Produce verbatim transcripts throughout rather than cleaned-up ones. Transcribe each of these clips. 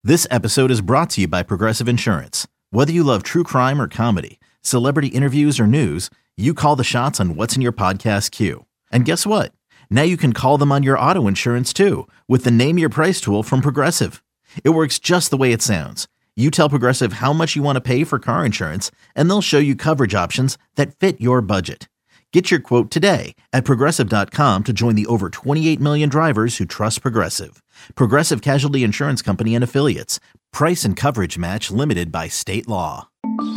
This episode is brought to you by Progressive Insurance. Whether you love true crime or comedy, celebrity interviews or news, you call the shots on what's in your podcast queue. And guess what? Now you can call them on your auto insurance too with the Name Your Price tool from Progressive. It works just the way it sounds. You tell Progressive how much you want to pay for car insurance, and they'll show you coverage options that fit your budget. Get your quote today at Progressive dot com to join the over twenty-eight million drivers who trust Progressive. Progressive Casualty Insurance Company and Affiliates. Price and coverage match limited by state law.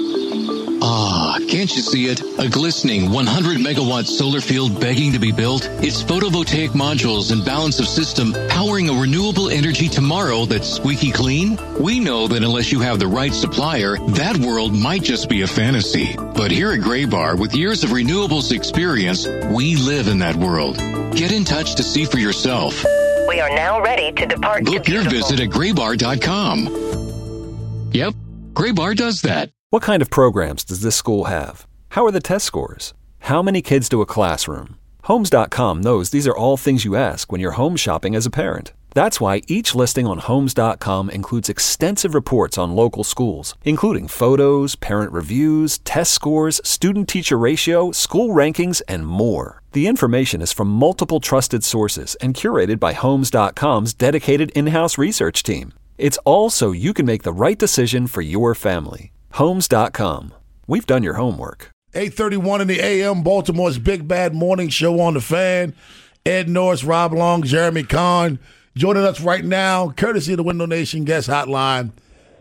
Ah, can't you see it? A glistening one hundred megawatt solar field begging to be built? Its photovoltaic modules and balance of system powering a renewable energy tomorrow that's squeaky clean? We know that unless you have the right supplier, that world might just be a fantasy. But here at Graybar, with years of renewables experience, we live in that world. Get in touch to see for yourself. We are now ready to depart. Book to your visit at graybar dot com. Yep, Graybar does that. What kind of programs does this school have? How are the test scores? How many kids do a classroom? Homes dot com knows these are all things you ask when you're home shopping as a parent. That's why each listing on Homes dot com includes extensive reports on local schools, including photos, parent reviews, test scores, student-teacher ratio, school rankings, and more. The information is from multiple trusted sources and curated by Homes dot com's dedicated in-house research team. It's all so you can make the right decision for your family. Homes dot com. We've done your homework. eight thirty-one in the A M, Baltimore's Big Bad Morning Show on the Fan. Ed Norris, Rob Long, Jeremy Kahn joining us right now, courtesy of the Window Nation Guest Hotline.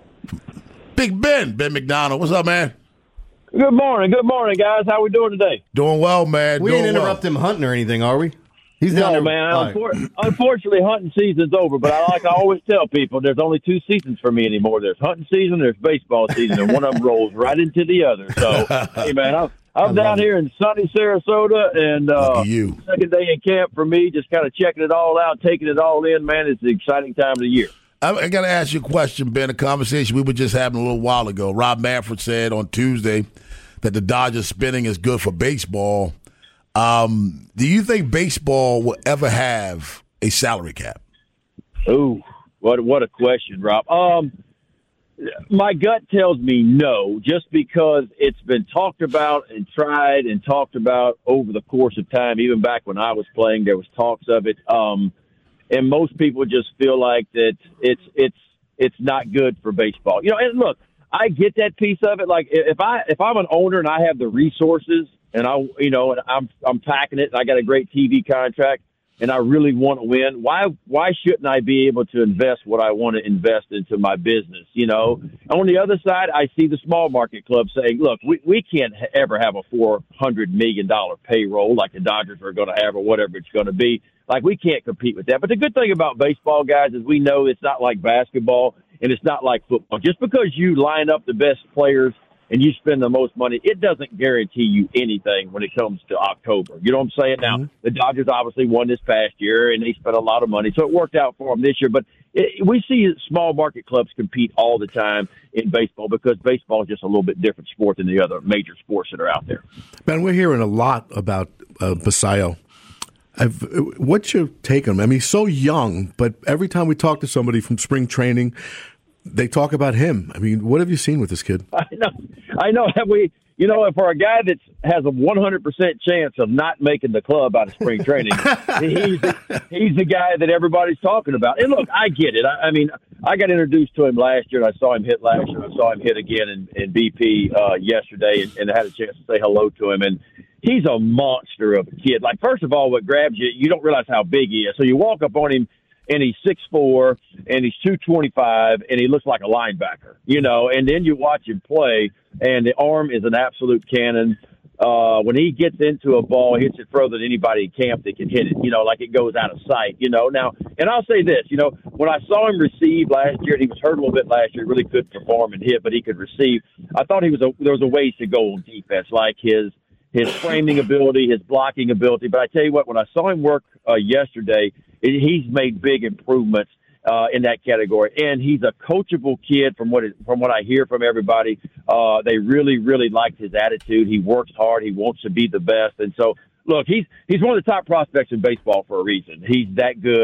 Big Ben, Ben McDonald. What's up, man? Good morning. Good morning, guys. How we doing today? Doing well, man. We Doing didn't interrupt well. him hunting or anything, are we? He's down no, there. man. Right. Unfor- unfortunately, hunting season's over, but I like I always tell people there's only two seasons for me anymore. There's hunting season, there's baseball season, and one of them rolls right into the other. So, hey, man, I'm, I'm down here in sunny Sarasota, and uh, you. second day in camp for me, just kind of checking it all out, taking it all in, man. It's an exciting time of the year. I, I got to ask you a question, Ben, a conversation we were just having a little while ago. Rob Manfred said on Tuesday that the Dodgers spending is good for baseball. Um, do you think baseball will ever have a salary cap? Ooh, what what a question, Rob. Um, my gut tells me no, just because it's been talked about and tried and talked about over the course of time. Even back when I was playing, there was talks of it. Um, and most people just feel like that it's it's it's not good for baseball. You know, and look, I get that piece of it. Like if I if I'm an owner and I have the resources, and I, you know, and I'm I'm packing it, and I got a great T V contract, and I really want to win. Why why shouldn't I be able to invest what I want to invest into my business? You know, and on the other side, I see the small market club saying, "Look, we we can't ever have a four hundred million dollar payroll like the Dodgers are going to have, or whatever it's going to be. Like we can't compete with that." But the good thing about baseball, guys, is we know it's not like basketball and it's not like football. Just because you line up the best players and you spend the most money, it doesn't guarantee you anything when it comes to October. You know what I'm saying? Now, mm-hmm. the Dodgers obviously won this past year, and they spent a lot of money, so it worked out for them this year. But it, we see small market clubs compete all the time in baseball because baseball is just a little bit different sport than the other major sports that are out there. Man, we're hearing a lot about uh, Basallo. I've, what's your take on him? I mean, he's so young, but every time we talk to somebody from spring training, they talk about him. I mean, what have you seen with this kid? I know. I know. Have we, you know, for a guy that has a one hundred percent chance of not making the club out of spring training, he's, the, he's the guy that everybody's talking about. And look, I get it. I, I mean, I got introduced to him last year, and I saw him hit last year. I saw him hit again in, in B P uh, yesterday, and, and I had a chance to say hello to him. And he's a monster of a kid. Like, first of all, what grabs you, you don't realize how big he is. So you walk up on him, and he's six foot four, and he's two twenty-five, and he looks like a linebacker, you know, and then you watch him play, and the arm is an absolute cannon. Uh, when he gets into a ball, hits it further than anybody in camp that can hit it, you know, like it goes out of sight, you know. Now, and I'll say this, you know, when I saw him receive last year, and he was hurt a little bit last year, he really couldn't perform and hit, but he could receive. I thought he was a, there was a ways to go on defense, like his his framing ability, his blocking ability. But I tell you what, when I saw him work uh, yesterday, it, he's made big improvements uh, in that category. And he's a coachable kid from what it, from what I hear from everybody. Uh, they really, really liked his attitude. He works hard. He wants to be the best. And so, look, he's he's one of the top prospects in baseball for a reason. He's that good.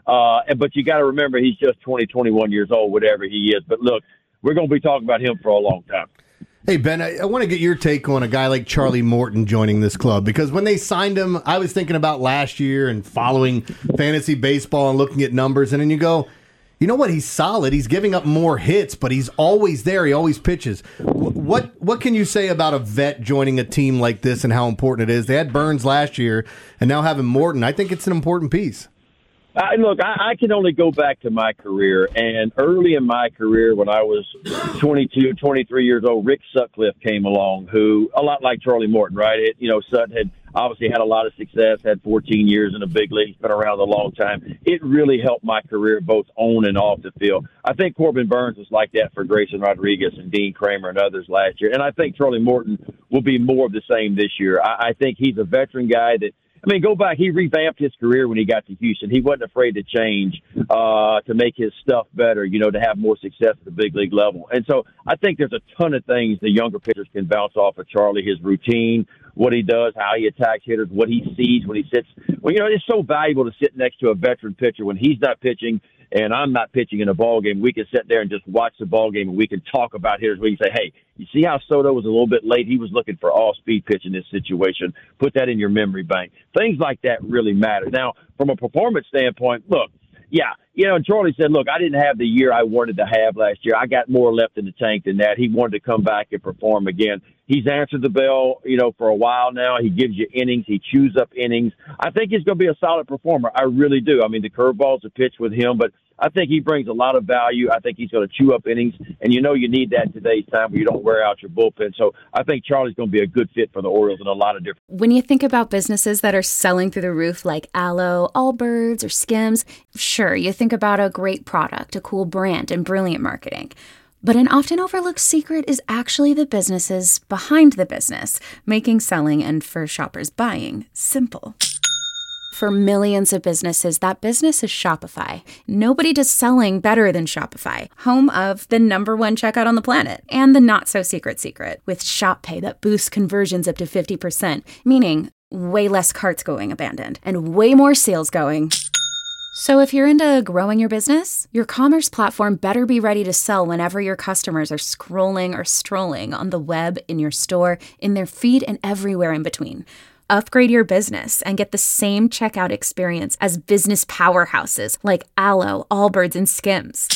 Uh, and, but you got to remember, he's just twenty, twenty-one years old, whatever he is. But look, we're going to be talking about him for a long time. Hey, Ben, I, I want to get your take on a guy like Charlie Morton joining this club, because when they signed him, I was thinking about last year and following fantasy baseball and looking at numbers, and then you go, you know what? He's solid. He's giving up more hits, but he's always there. He always pitches. W- what what can you say about a vet joining a team like this and how important it is? They had Burns last year, and now having Morton. I think it's an important piece. I, look, I, I can only go back to my career, and early in my career when I was twenty-two, twenty-three years old, Rick Sutcliffe came along, who, a lot like Charlie Morton, right? It, you know, Sut had obviously had a lot of success, had fourteen years in the big leagues, been around a long time. It really helped my career both on and off the field. I think Corbin Burns was like that for Grayson Rodriguez and Dean Kramer and others last year, and I think Charlie Morton will be more of the same this year. I, I think he's a veteran guy that, I mean, go back. He revamped his career when he got to Houston. He wasn't afraid to change uh, to make his stuff better, you know, to have more success at the big league level. And so I think there's a ton of things the younger pitchers can bounce off of Charlie, his routine, what he does, how he attacks hitters, what he sees when he sits. Well, you know, it's so valuable to sit next to a veteran pitcher when he's not pitching and I'm not pitching in a ball game. We can sit there and just watch the ball game, and we can talk about hitters. We can say, hey, you see how Soto was a little bit late? He was looking for all-speed pitch in this situation. Put that in your memory bank. Things like that really matter. Now, from a performance standpoint, look, yeah, you know, and Charlie said, look, I didn't have the year I wanted to have last year. I got more left in the tank than that. He wanted to come back and perform again. He's answered the bell, you know, for a while now. He gives you innings. He chews up innings. I think he's going to be a solid performer. I really do. I mean, the curveballs are pitched with him, but I think he brings a lot of value. I think he's going to chew up innings, and you know you need that in today's time where you don't wear out your bullpen. So I think Charlie's going to be a good fit for the Orioles in a lot of different. When you think about businesses that are selling through the roof like Aloe, Allbirds, or Skims, sure, you think about a great product, a cool brand, and brilliant marketing. But an often overlooked secret is actually the businesses behind the business, making selling and, for shoppers, buying simple. For millions of businesses, that business is Shopify. Nobody does selling better than Shopify, home of the number one checkout on the planet, and the not-so-secret secret, with Shop Pay that boosts conversions up to fifty percent, meaning way less carts going abandoned, and way more sales going. So if you're into growing your business, your commerce platform better be ready to sell whenever your customers are scrolling or strolling on the web, in your store, in their feed, and everywhere in between. Upgrade your business and get the same checkout experience as business powerhouses like Aloe, Allbirds, and Skims.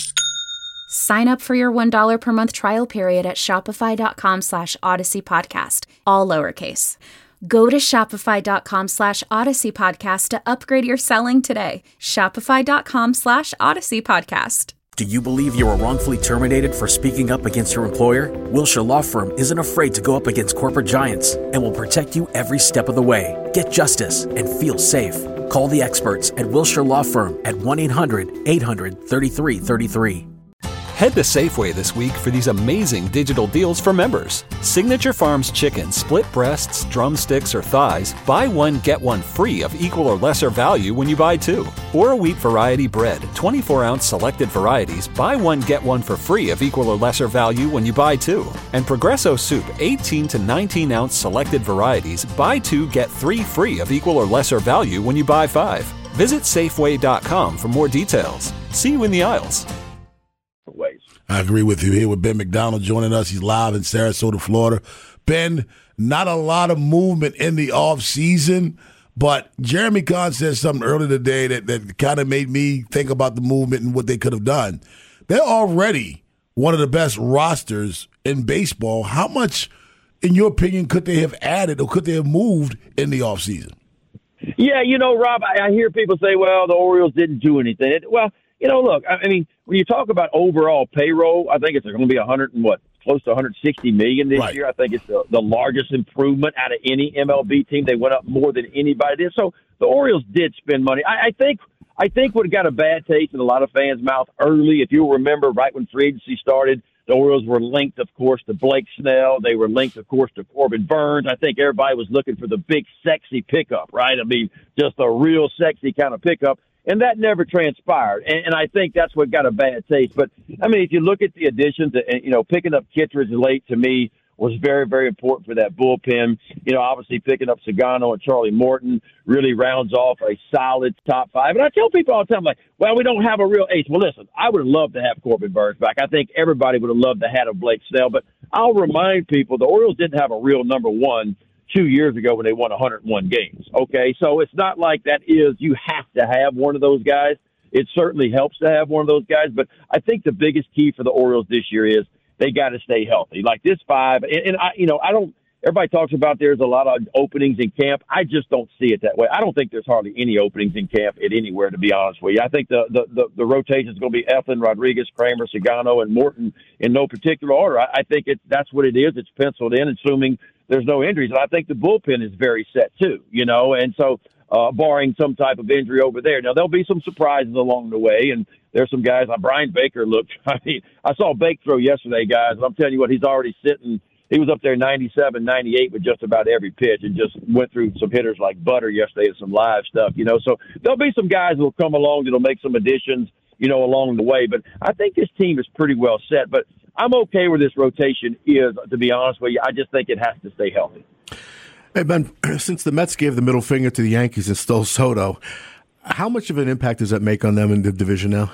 Sign up for your one dollar per month trial period at shopify.com slash Odyssey Podcast, all lowercase. Go to shopify.com slash Odyssey Podcast to upgrade your selling today. Shopify.com slash Odyssey Podcast. Do you believe you were wrongfully terminated for speaking up against your employer? Wilshire Law Firm isn't afraid to go up against corporate giants and will protect you every step of the way. Get justice and feel safe. Call the experts at Wilshire Law Firm at one eight hundred eight hundred thirty-three thirty-three. Head to Safeway this week for these amazing digital deals for members. Signature Farms chicken, split breasts, drumsticks, or thighs, buy one, get one free of equal or lesser value when you buy two. Or a wheat variety bread, twenty-four ounce selected varieties, buy one, get one for free of equal or lesser value when you buy two. And Progresso soup, eighteen to nineteen ounce selected varieties, buy two, get three free of equal or lesser value when you buy five. Visit Safeway dot com for more details. See you in the aisles. Ways. I agree with you. Here with Ben McDonald joining us. He's live in Sarasota, Florida. Ben, not a lot of movement in the offseason, but Jeremy Kahn said something earlier today that, that kind of made me think about the movement and what they could have done. They're already one of the best rosters in baseball. How much, in your opinion, could they have added or could they have moved in the offseason? Yeah, you know, Rob, I, I hear people say, well, the Orioles didn't do anything. It, well, you know, look, I mean, when you talk about overall payroll, I think it's going to be a hundred and what, close to one hundred sixty million this right. year. I think it's the, the largest improvement out of any M L B team. They went up more than anybody did. So the Orioles did spend money. I, I think, I think what got a bad taste in a lot of fans' mouth early. If you'll remember, right when free agency started, the Orioles were linked, of course, to Blake Snell. They were linked, of course, to Corbin Burns. I think everybody was looking for the big, sexy pickup, right? I mean, just a real sexy kind of pickup. And that never transpired. And, and I think that's what got a bad taste. But, I mean, if you look at the additions, and, you know, picking up Kittredge late to me was very, very important for that bullpen. You know, obviously picking up Sagano and Charlie Morton really rounds off a solid top five. And I tell people all the time, like, well, we don't have a real ace. Well, listen, I would have loved to have Corbin Burns back. I think everybody would have loved to have a Blake Snell. But I'll remind people the Orioles didn't have a real number one two years ago when they won one hundred one games. Okay, so it's not like that is you have to have one of those guys. It certainly helps to have one of those guys. But I think the biggest key for the Orioles this year is they got to stay healthy. Like this five, and, and I, you know, I don't. Everybody talks about there's a lot of openings in camp. I just don't see it that way. I don't think there's hardly any openings in camp at anywhere, to be honest with you. I think the the the, the rotation is going to be Eflin, Rodriguez, Kramer, Sagano, and Morton in no particular order. I, I think it that's what it is. It's penciled in, assuming there's no injuries, and I think the bullpen is very set too. You know, and so uh, barring some type of injury over there, now there'll be some surprises along the way, and there's some guys like Brian Baker looked. I mean, I saw Bake throw yesterday, guys, and I'm telling you what, he's already sitting. He was up there ninety-seven, ninety-eight with just about every pitch and just went through some hitters like butter yesterday and some live stuff, you know. So there'll be some guys that will come along that'll make some additions, you know, along the way. But I think this team is pretty well set. But I'm okay where this rotation is, to be honest with you. I just think it has to stay healthy. Hey, Ben, since the Mets gave the middle finger to the Yankees and stole Soto, how much of an impact does that make on them in the division now?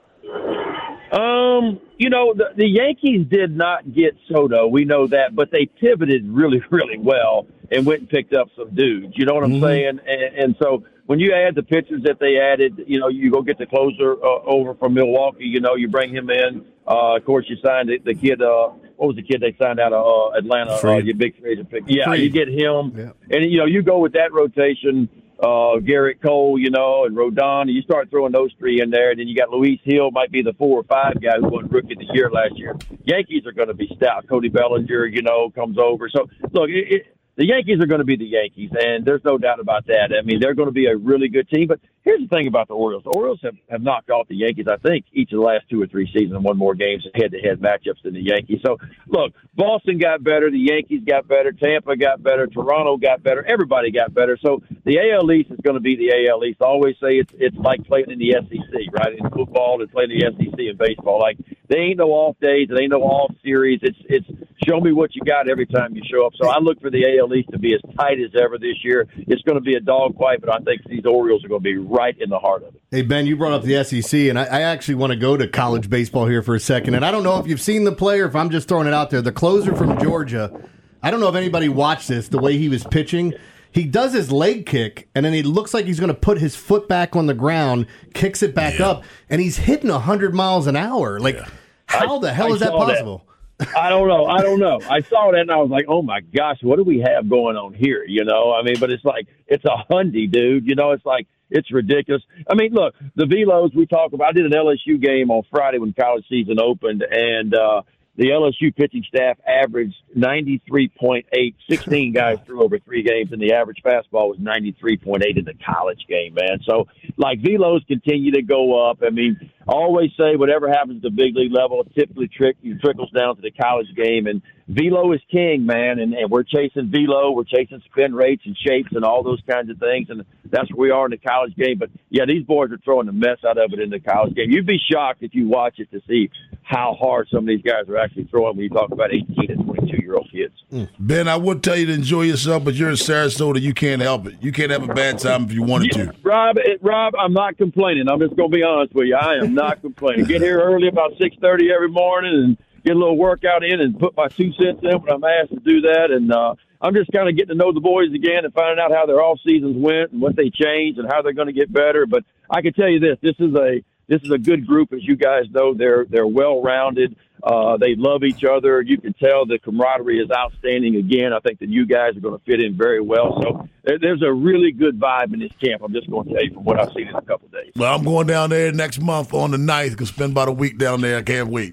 Um, you know, the, the Yankees did not get Soto. We know that, but they pivoted really, really well and went and picked up some dudes. You know what I'm mm-hmm. saying? And, and so when you add the pitchers that they added, you know, you go get the closer uh, over from Milwaukee. You know, you bring him in. Uh, of course, you signed the, the kid. Uh, what was the kid they signed out of uh, Atlanta? Uh, your big free agent pick. Yeah, Freed. You get him, yeah. And you know, you go with that rotation. Uh, Garrett Cole, you know, and Rodon, and you start throwing those three in there, and then you got Luis Hill, might be the four or five guy who won Rookie of the Year last year. Yankees are going to be stout. Cody Bellinger, you know, comes over. So, look, it, it, the Yankees are going to be the Yankees, and there's no doubt about that. I mean, they're going to be a really good team. But here's the thing about the Orioles. The Orioles have, have knocked off the Yankees, I think, each of the last two or three seasons and won more games head-to-head matchups than the Yankees. So, look, Boston got better. The Yankees got better. Tampa got better. Toronto got better. Everybody got better. So the A L East is going to be the A L East. I always say it's it's like playing in the S E C, right? In football and playing in the S E C in baseball. Like, there ain't no off days. There ain't no off series. It's it's show me what you got every time you show up. So I look for the A L East to be as tight as ever this year. It's going to be a dogfight, but I think these Orioles are going to be right in the heart of it. Hey, Ben, you brought up the S E C, and I, I actually want to go to college baseball here for a second. And I don't know if you've seen the player, if I'm just throwing it out there, the closer from Georgia. I don't know if anybody watched this, the way he was pitching. He does his leg kick, and then he looks like he's going to put his foot back on the ground, kicks it back yeah. up, and he's hitting one hundred miles an hour. Like, yeah. how I, the hell I is that possible? That. I don't know. I don't know. I saw that, and I was like, oh, my gosh, what do we have going on here? You know, I mean, but it's like, it's a Hyundai, dude. You know, it's like, it's ridiculous. I mean, look, the velos we talk about, I did an L S U game on Friday when college season opened, and uh, the L S U pitching staff averaged ninety-three point eight. sixteen guys threw over three games, and the average fastball was ninety-three point eight in the college game, man. So, like, velos continue to go up. I mean, I always say whatever happens at the big league level, it typically trick, trickles down to the college game. And velo is king, man. And, and we're chasing velo. We're chasing spin rates and shapes and all those kinds of things. And that's where we are in the college game. But, yeah, these boys are throwing the mess out of it in the college game. You'd be shocked if you watch it to see how hard some of these guys are actually throwing when you talk about eighteen and twenty-two-year-old kids. Ben, I would tell you to enjoy yourself, but you're in Sarasota. You can't help it. You can't have a bad time if you wanted yeah, to. Rob, it, Rob, I'm not complaining. I'm just going to be honest with you. I am not complaining. Get here early about six thirty every morning and get a little workout in and put my two cents in when I'm asked to do that. And uh, I'm just kind of getting to know the boys again and finding out how their off seasons went and what they changed and how they're going to get better. But I can tell you this: this is a this is a good group, as you guys know. They're they're well rounded. Uh, they love each other. You can tell the camaraderie is outstanding. Again, I think that you guys are going to fit in very well. So there, there's a really good vibe in this camp. I'm just going to tell you from what I've seen in a couple of days. Well, I'm going down there next month on the ninth. Going to spend about a week down there. I can't wait.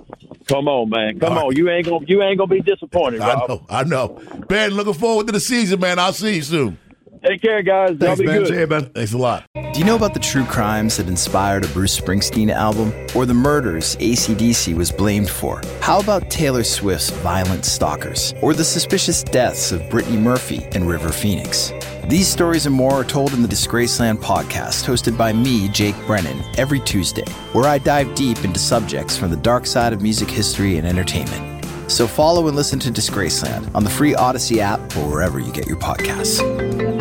Come on, man. Come All on. Right. You ain't gonna you ain't gonna be disappointed, Rob. I know. I know. Ben, looking forward to the season, man. I'll see you soon. Take care, guys. Thanks, Y'all be Ben. good. See you, Ben. Thanks a lot. Do you know about the true crimes that inspired a Bruce Springsteen album? Or the murders A C D C was blamed for? How about Taylor Swift's Violent Stalkers? Or the suspicious deaths of Brittany Murphy and River Phoenix? These stories and more are told in the Disgraceland podcast, hosted by me, Jake Brennan, every Tuesday, where I dive deep into subjects from the dark side of music history and entertainment. So follow and listen to Disgraceland on the free Odyssey app or wherever you get your podcasts.